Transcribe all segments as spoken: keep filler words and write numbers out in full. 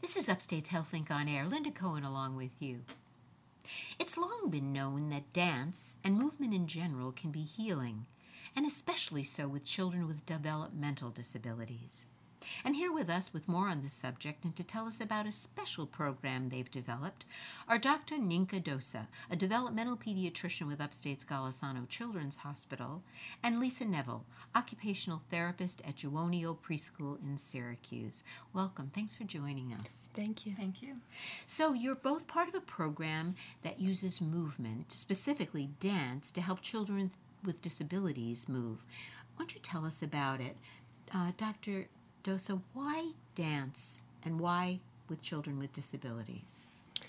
This is Upstate's HealthLink on Air. Linda Cohen along with you. It's long been known that dance and movement in general can be healing, and especially so with children with developmental disabilities. And here with us with more on this subject and to tell us about a special program they've developed are Doctor Ninka Dosa, a developmental pediatrician with Upstate's Golisano Children's Hospital, and Lisa Neville, occupational therapist at Juoneo Preschool in Syracuse. Welcome. Thanks for joining us. Thank you. Thank you. So you're both part of a program that uses movement, specifically dance, to help children with disabilities move. Why don't you tell us about it? Uh, Doctor Dosa, why dance and why with children with disabilities?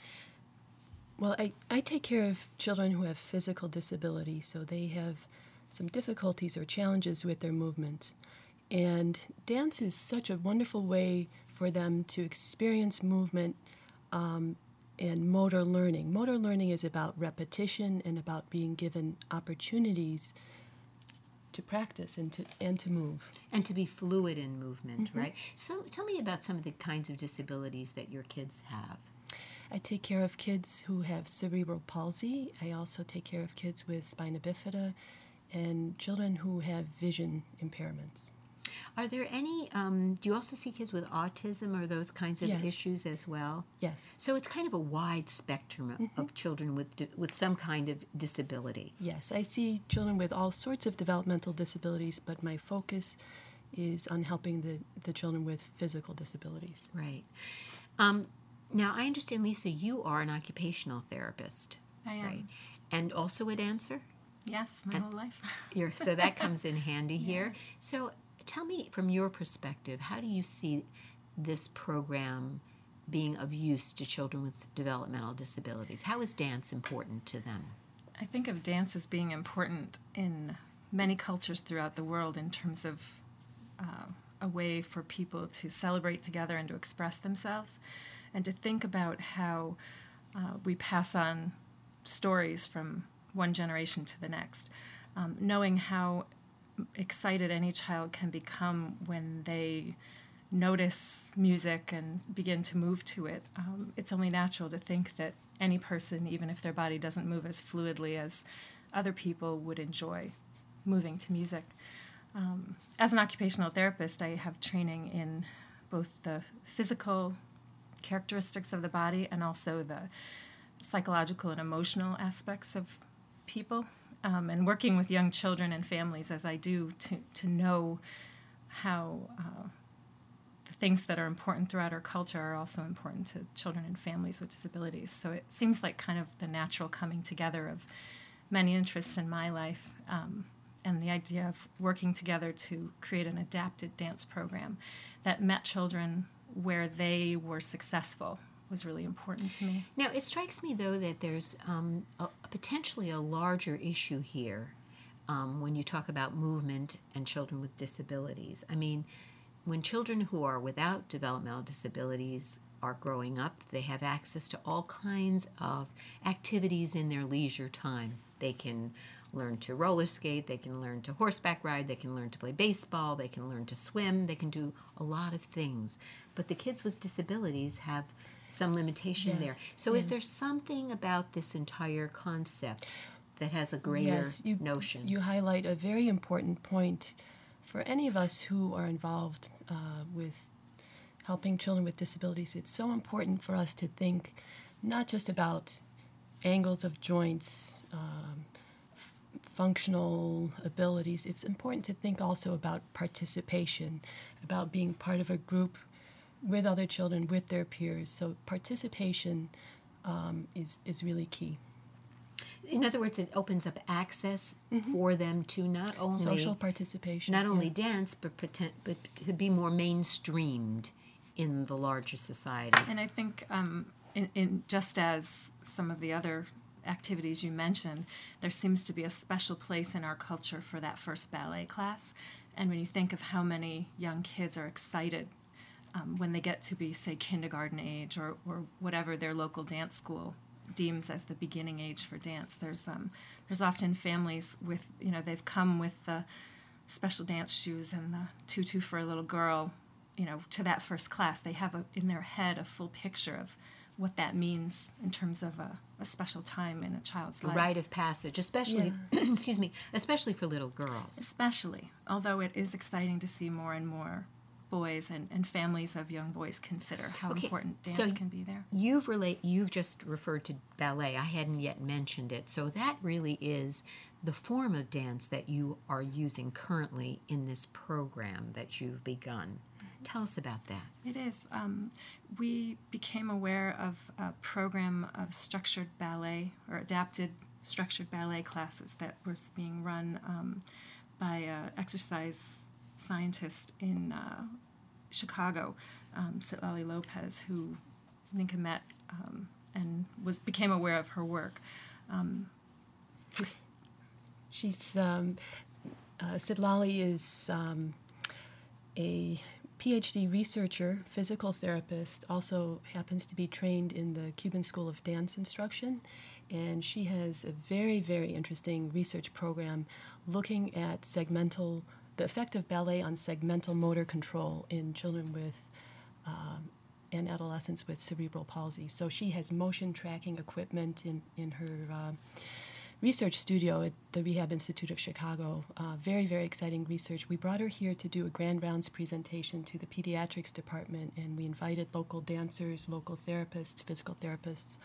Well, I, I take care of children who have physical disabilities, so they have some difficulties or challenges with their movement. And dance is such a wonderful way for them to experience movement um, and motor learning. Motor learning is about repetition and about being given opportunities to practice and to and to move. And to be fluid in movement, Mm-hmm. right? So tell me about some of the kinds of disabilities that your kids have. I take care of kids who have cerebral palsy. I also take care of kids with spina bifida and children who have vision impairments. Are there any, um, do you also see kids with autism or those kinds of Yes. issues as well? Yes. So it's kind of a wide spectrum of, Mm-hmm. of children with di- with some kind of disability. Yes, I see children with all sorts of developmental disabilities, but my focus is on helping the, the children with physical disabilities. Right. Um, now, I understand, Lisa, you are an occupational therapist. I am. Right. And also a dancer? Yes, my And- whole life. You're, so that comes in handy here. So tell me, from your perspective, how do you see this program being of use to children with developmental disabilities? How is dance important to them? I think of dance as being important in many cultures throughout the world in terms of uh, a way for people to celebrate together and to express themselves, and to think about how uh, we pass on stories from one generation to the next, um, knowing how excited any child can become when they notice music and begin to move to it. Um, it's only natural to think that any person, even if their body doesn't move as fluidly as other people, would enjoy moving to music. Um, as an occupational therapist, I have training in both the physical characteristics of the body and also the psychological and emotional aspects of people. Um, and working with young children and families as I do to, to know how uh, the things that are important throughout our culture are also important to children and families with disabilities. So it seems like kind of the natural coming together of many interests in my life, um, and the idea of working together to create an adapted dance program that met children where they were successful was really important to me. Now, it strikes me, though, that there's um, a, potentially a larger issue here um, when you talk about movement and children with disabilities. I mean, when children who are without developmental disabilities are growing up, they have access to all kinds of activities in their leisure time. They can learn to roller skate, they can learn to horseback ride, they can learn to play baseball, they can learn to swim, they can do a lot of things. But the kids with disabilities have some limitation Yes, there. So is yeah. there something about this entire concept that has a greater Yes, you, notion? you highlight a very important point for any of us who are involved uh, with helping children with disabilities. It's so important for us to think not just about angles of joints, um, f- functional abilities. It's important to think also about participation, about being part of a group with other children, with their peers. So participation um, is, is really key. In other words, it opens up access Mm-hmm. for them to not only Social participation. not only yeah. dance, but pretend, but to be more mainstreamed in the larger society. And I think um, in, in just as some of the other activities you mentioned, there seems to be a special place in our culture for that first ballet class. And when you think of how many young kids are excited um, when they get to be, say, kindergarten age or, or whatever their local dance school deems as the beginning age for dance, there's um, there's often families with, you know, they've come with the special dance shoes and the tutu for a little girl you know, to that first class. They have a, in their head a full picture of what that means in terms of a, a special time in a child's The life. rite of passage, especially, excuse me, especially for little girls. Especially, although it is exciting to see more and more boys and, and families of young boys consider how Okay, important dance so can be there. You've relate. You've just referred to ballet. I hadn't yet mentioned it. So that really is the form of dance that you are using currently in this program that you've begun. Tell us about that. It is. Um, we became aware of a program of structured ballet or adapted structured ballet classes that was being run um, by an exercise scientist in uh, Chicago, um, Citlali Lopez, who Ninka met um, and was became aware of her work. Um, just She's um, uh, Citlali is um, a PhD researcher, physical therapist, also happens to be trained in the Cuban School of Dance Instruction, and she has a very, very interesting research program looking at segmental, the effect of ballet on segmental motor control in children with um, and adolescents with cerebral palsy. So she has motion tracking equipment in, in her uh, research studio at the Rehab Institute of Chicago. Uh, very, very exciting research. We brought her here to do a grand rounds presentation to the pediatrics department, and we invited local dancers, local therapists, physical therapists.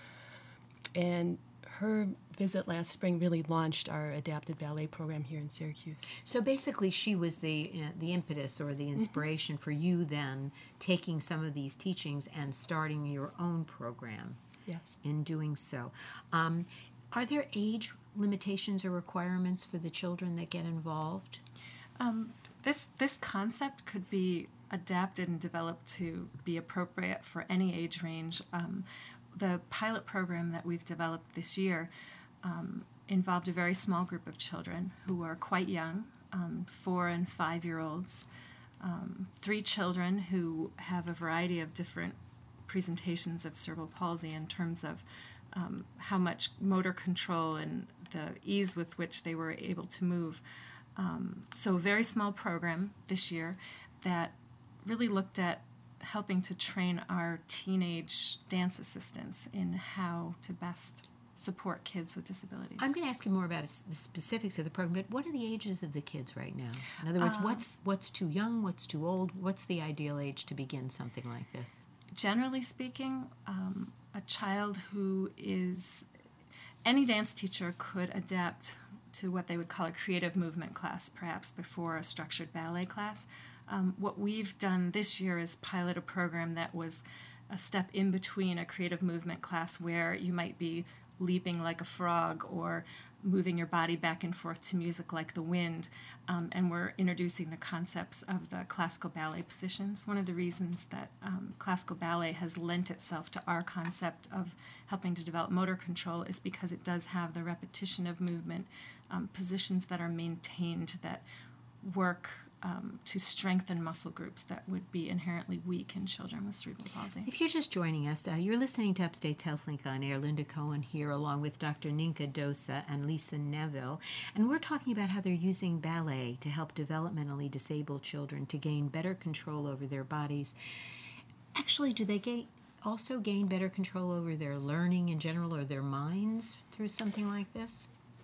And her visit last spring really launched our adapted ballet program here in Syracuse. So basically, she was the uh, the impetus or the inspiration mm-hmm. for you then taking some of these teachings and starting your own program. Yes. In doing so. Um, Are there age limitations or requirements for the children that get involved? Um, this this concept could be adapted and developed to be appropriate for any age range. Um, the pilot program that we've developed this year um, involved a very small group of children who are quite young, um, four and five-year-olds, um, three children who have a variety of different presentations of cerebral palsy in terms of Um, how much motor control and the ease with which they were able to move. Um, so a very small program this year that really looked at helping to train our teenage dance assistants in how to best support kids with disabilities. I'm going to ask you more about the specifics of the program, but what are the ages of the kids right now? In other words, um, what's what's too young, what's too old, what's the ideal age to begin something like this? Generally speaking, um, a child who is, any dance teacher could adapt to what they would call a creative movement class, perhaps before a structured ballet class. Um, what we've done this year is pilot a program that was a step in between a creative movement class where you might be leaping like a frog or moving your body back and forth to music like the wind, um, and we're introducing the concepts of the classical ballet positions. One of the reasons that um, classical ballet has lent itself to our concept of helping to develop motor control is because it does have the repetition of movement, um, positions that are maintained that work um, to strengthen muscle groups that would be inherently weak in children with cerebral palsy. If you're just joining us, uh, you're listening to Upstate's HealthLink on Air. Linda Cohen here, along with Doctor Ninka Dosa and Lisa Neville, and we're talking about how they're using ballet to help developmentally disabled children to gain better control over their bodies. Actually, do they gain, also gain better control over their learning in general or their minds through something like this?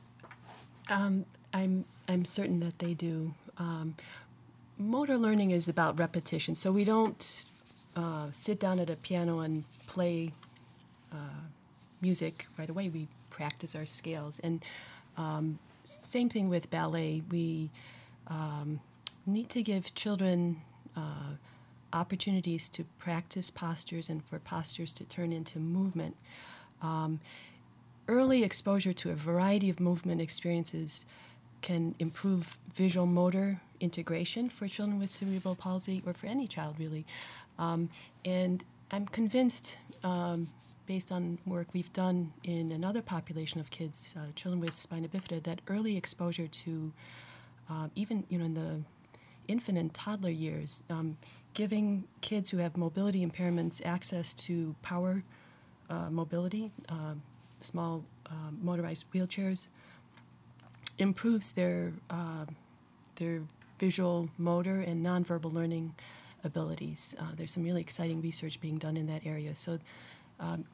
Um, I'm I'm certain that they do. Um, motor learning is about repetition, so we don't uh, sit down at a piano and play uh, music right away. We practice our scales, and um, same thing with ballet. We um, need to give children uh, opportunities to practice postures and for postures to turn into movement. Um, early exposure to a variety of movement experiences can improve visual motor integration for children with cerebral palsy, or for any child really. Um, and I'm convinced, um, based on work we've done in another population of kids, uh, children with spina bifida, that early exposure to, uh, even you know in the infant and toddler years, um, giving kids who have mobility impairments access to power uh, mobility, uh, small uh, motorized wheelchairs, improves their uh, their visual, motor, and nonverbal learning abilities. Uh, there's some really exciting research being done in that area. So, um,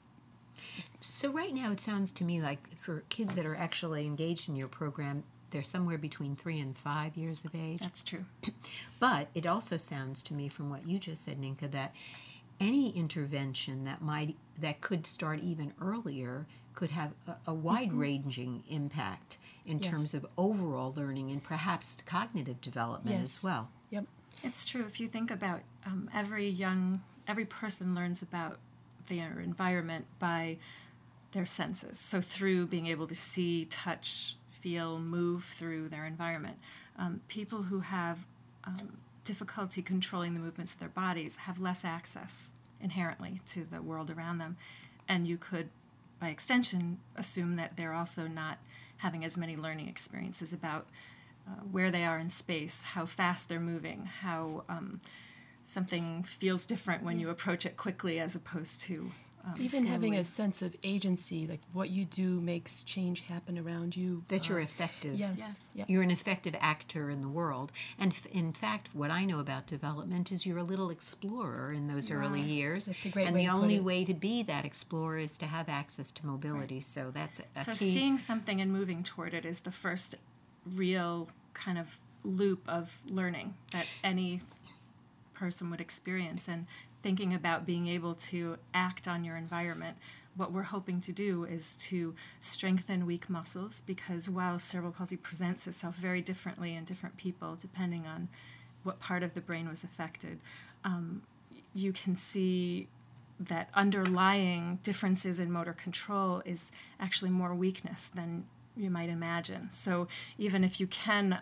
so right now it sounds to me like for kids that are actually engaged in your program, they're somewhere between three and five years of age. That's true. But it also sounds to me from what you just said, Ninka, that any intervention that might that could start even earlier could have a, a wide-ranging mm-hmm. impact in yes. terms of overall learning and perhaps cognitive development yes. as well. Yep. It's true. If you think about um, every young, every person learns about their environment by their senses. So through being able to see, touch, feel, move through their environment. Um, people who have um, difficulty controlling the movements of their bodies have less access inherently to the world around them. And you could, by extension, assume that they're also not having as many learning experiences about uh, where they are in space, how fast they're moving, how um, something feels different when you approach it quickly as opposed to um, even slowly. Having a sense of agency, like what you do makes change happen around you. That you're uh, effective. Yes. Yes. Yep. You're an effective actor in the world. And f- in fact, what I know about development is you're a little explorer in those early Right. years. That's a great and way the to put only it. way to be that explorer is to have access to mobility. Right. So that's a, a So key. seeing something and moving toward it is the first real kind of loop of learning that any person would experience. And thinking about being able to act on your environment, what we're hoping to do is to strengthen weak muscles, because while cerebral palsy presents itself very differently in different people depending on what part of the brain was affected, um, you can see that underlying differences in motor control is actually more weakness than you might imagine. So even if you can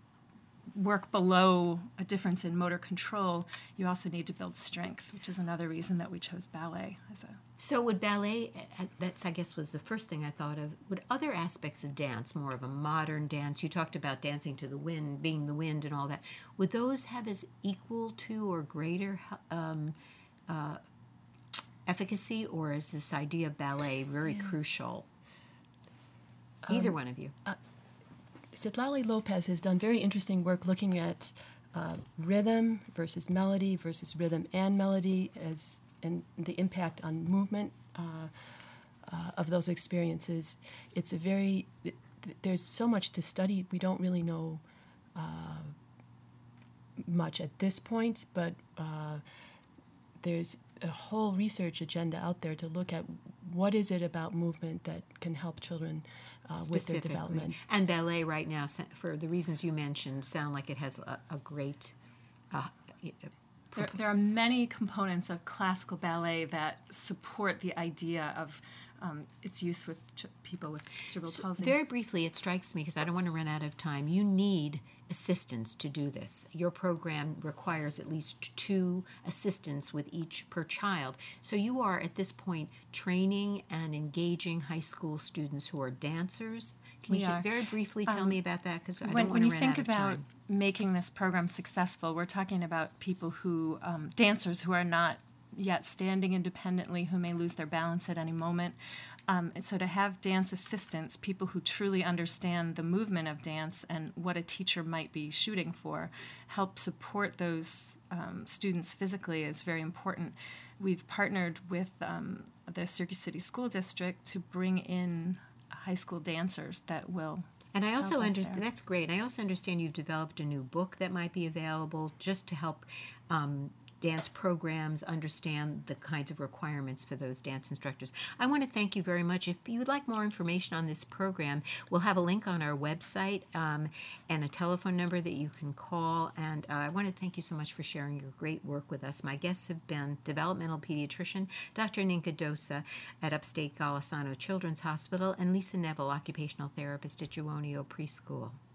work below a difference in motor control, you also need to build strength, which is another reason that we chose ballet as a... So would ballet, uh, that's I guess was the first thing I thought of, would other aspects of dance, more of a modern dance, you talked about dancing to the wind, being the wind and all that, would those have as equal to or greater um, uh, efficacy, or is this idea of ballet very yeah. crucial? Either um, one of you. Uh, Citlali Lopez has done very interesting work looking at uh, rhythm versus melody versus rhythm and melody as and the impact on movement uh, uh, of those experiences. It's a very, th- there's so much to study. We don't really know uh, much at this point, but uh, there's a whole research agenda out there to look at what is it about movement that can help children uh, with their development. And ballet right now, for the reasons you mentioned, sound like it has a, a great... Uh, there, there are many components of classical ballet that support the idea of um, its use with ch- people with cerebral so palsy. Very briefly, it strikes me, because I don't want to run out of time, you need assistants to do this. Your program requires at least two assistants with each per child. So you are, at this point, training and engaging high school students who are dancers. Can we you are. very briefly tell um, me about that? Because I when, don't want when to you run think out of about time. making this program successful, we're talking about people who, um, dancers who are not yet standing independently, who may lose their balance at any moment. Um, and so to have dance assistants, people who truly understand the movement of dance and what a teacher might be shooting for, help support those um, students physically is very important. We've partnered with um, the Syracuse City School District to bring in high school dancers that will And I also us understand, there. that's great. I also understand you've developed a new book that might be available just to help um, dance programs understand the kinds of requirements for those dance instructors. I want to thank you very much. If you would like more information on this program, we'll have a link on our website um, and a telephone number that you can call. And uh, I want to thank you so much for sharing your great work with us. My guests have been developmental pediatrician Doctor Ninka Dosa at Upstate Golisano Children's Hospital and Lisa Neville, occupational therapist at Juoneo Preschool.